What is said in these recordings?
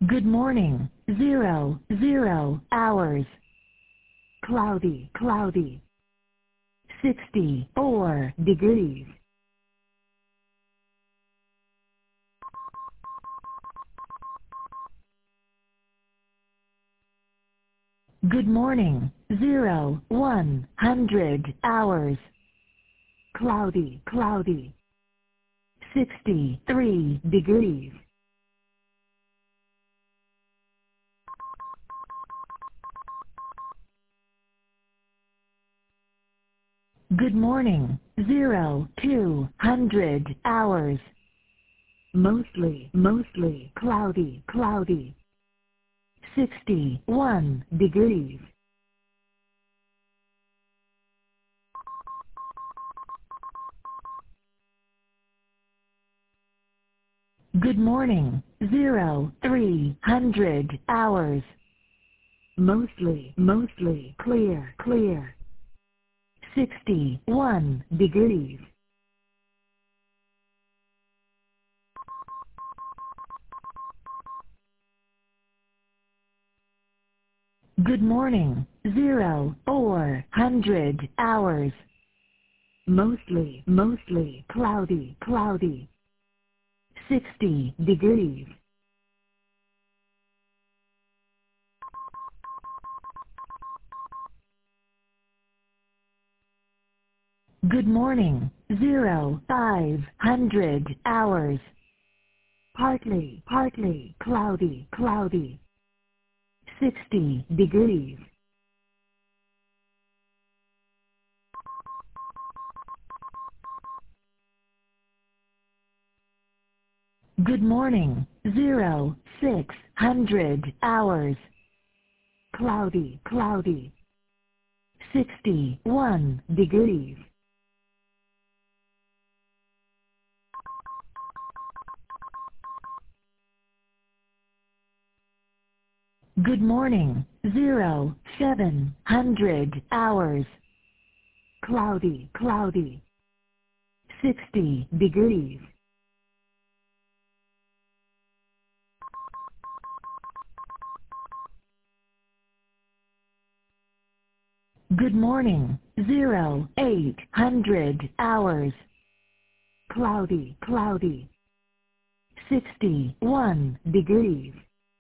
Good morning. 00 hours. Cloudy, cloudy. 64 degrees. Good morning. 100 hours. Cloudy, cloudy. 63 degrees. Good morning. 200 hours. Mostly cloudy, cloudy. 61 degrees. Good morning. 300 hours. Mostly clear, clear. 61 degrees. Good morning. 400 hours. Mostly cloudy, cloudy. 60 degrees. Good morning. 500 hours. Partly cloudy, cloudy. 60 degrees. Good morning. 600 hours. Cloudy, cloudy. 61 degrees. Good morning. 700 hours. Cloudy, cloudy. 60 degrees. Good morning. 800 hours. Cloudy, cloudy. 61 degrees.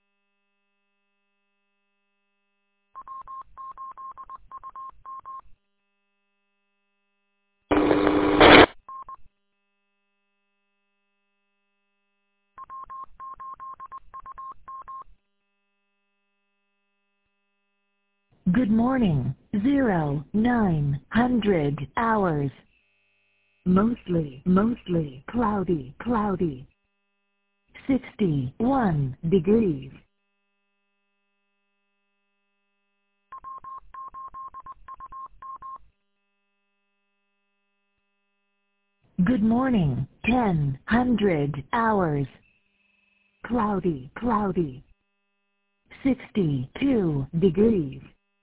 Good morning. 900 hours. Mostly cloudy, cloudy. 61 degrees. Good morning. 1000 hours. Cloudy, cloudy. 62 degrees.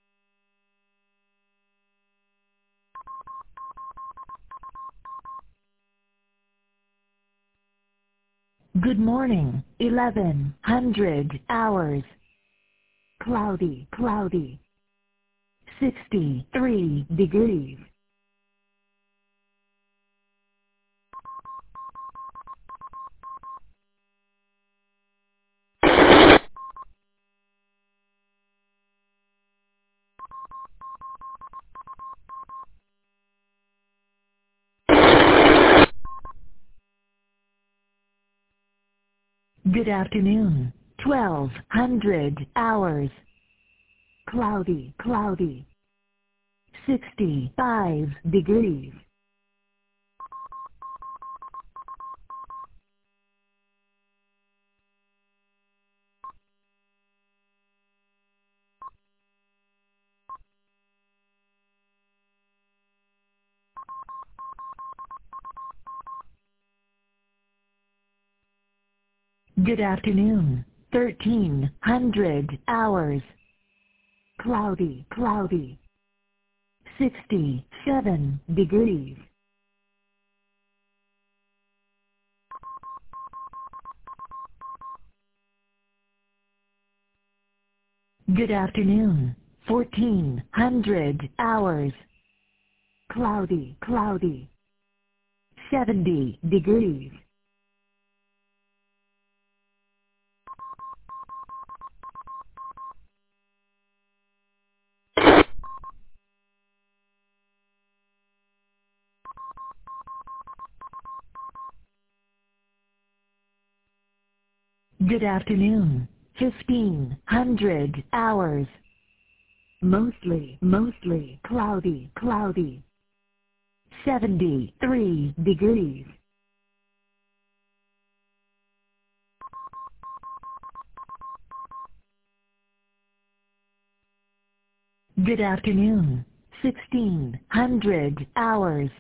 Good morning. 1100 hours. Cloudy, cloudy. 63 degrees. Good afternoon. 1200 hours. Cloudy, cloudy. 65 degrees. Good afternoon. 1300 hours. Cloudy, cloudy. 67 degrees. Good afternoon. 1400 hours. Cloudy, cloudy. 70 degrees. Good afternoon. 1500 hours. Mostly cloudy, cloudy. 73 degrees. Good afternoon. 1600 hours.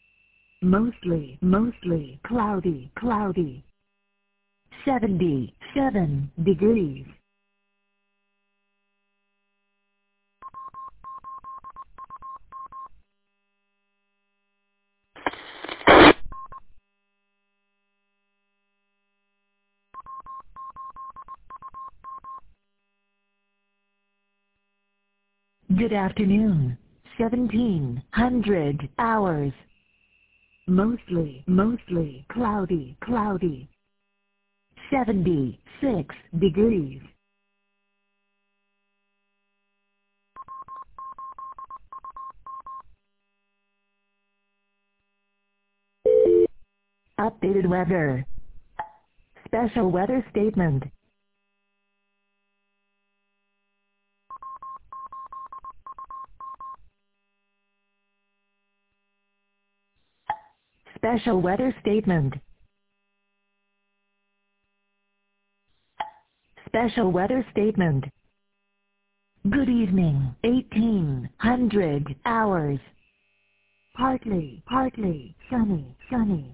Mostly cloudy, cloudy. 77 degrees. Good afternoon. 1700 hours. Mostly cloudy, cloudy. 76 degrees. Updated weather. Special weather statement. Special weather statement. Special weather statement. Good evening. 1800 hours. Partly sunny.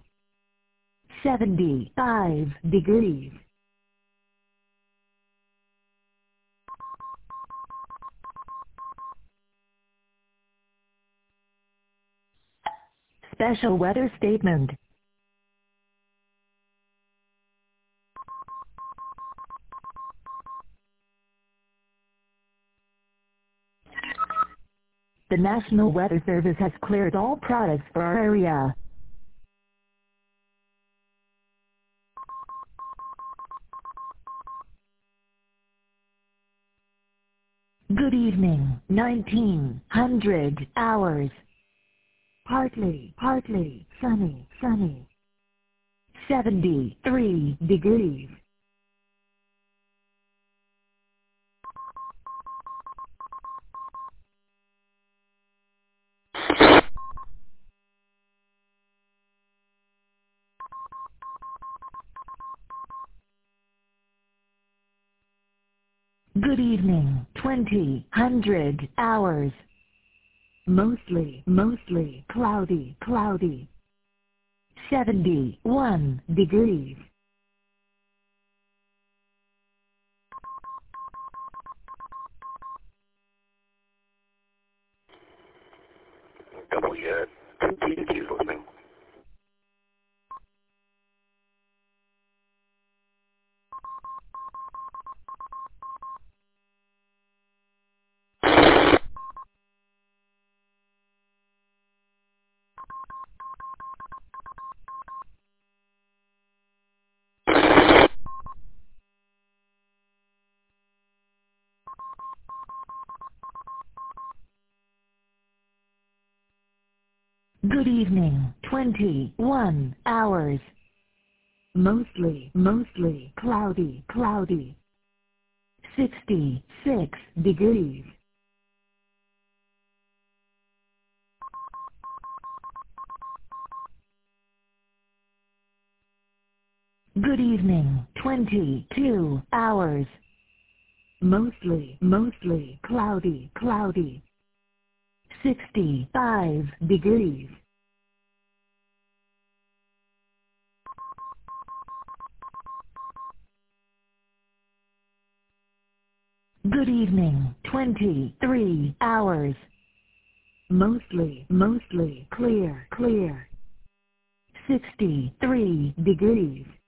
75 degrees. Special weather statement. The National Weather Service has cleared all products for our area. Good evening. 1900 hours. Partly sunny. 73 degrees. Good evening. 2000 hours. Mostly cloudy. 71 degrees. WTQ listening. Good evening. 21 hours. Mostly cloudy. 66 degrees. Good evening. 22 hours. Mostly cloudy. 65 degrees. Good evening. 23 hours. Mostly clear. 63 degrees.